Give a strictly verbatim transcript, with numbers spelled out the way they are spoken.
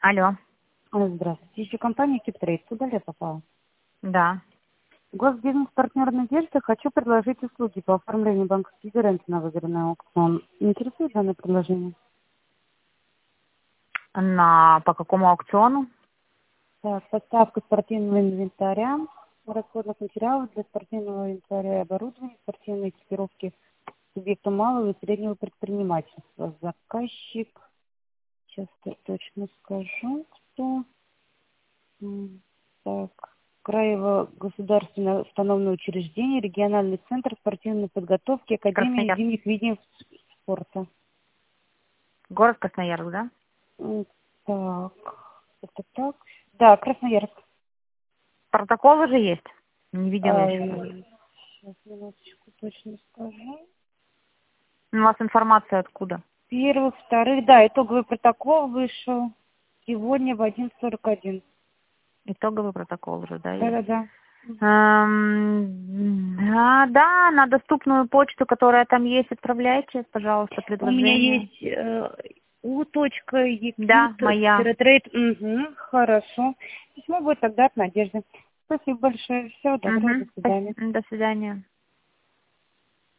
Алло. Ой, здравствуйте. Еще компания Киптрейд. Куда я попала? Да. Госбизнес-партнер Надежда. Хочу предложить услуги по оформлению банковских гарантий на выигранный аукцион. Интересует данное предложение? На по какому аукциону? Так, поставка спортивного инвентаря, расходных материалов для спортивного инвентаря и оборудования, спортивной экипировки субъекта малого и среднего предпринимательства. Заказчик, сейчас я точно скажу, кто. М, Так, Краево государственное установленное учреждение, региональный центр спортивной подготовки, Академия Красноярск. зимних видов спорта. Город Красноярск, да? М, Так, это так. Да, Красноярск. Протоколы же есть? Не видела А, еще. сейчас, минуточку, точно скажу. У вас информация откуда? Первых, вторых, да, итоговый протокол вышел сегодня в одиннадцать сорок один. Итоговый протокол уже, да, есть? Да-да-да. Эм, да, да, на доступную почту, которая там есть, отправляйте, пожалуйста, У меня предложение. есть э, u.eq Да, моя. трейд. Угу, хорошо. Письмо будет тогда от Надежды. Спасибо большое. Всего доброго. До Угу. свидания. До свидания.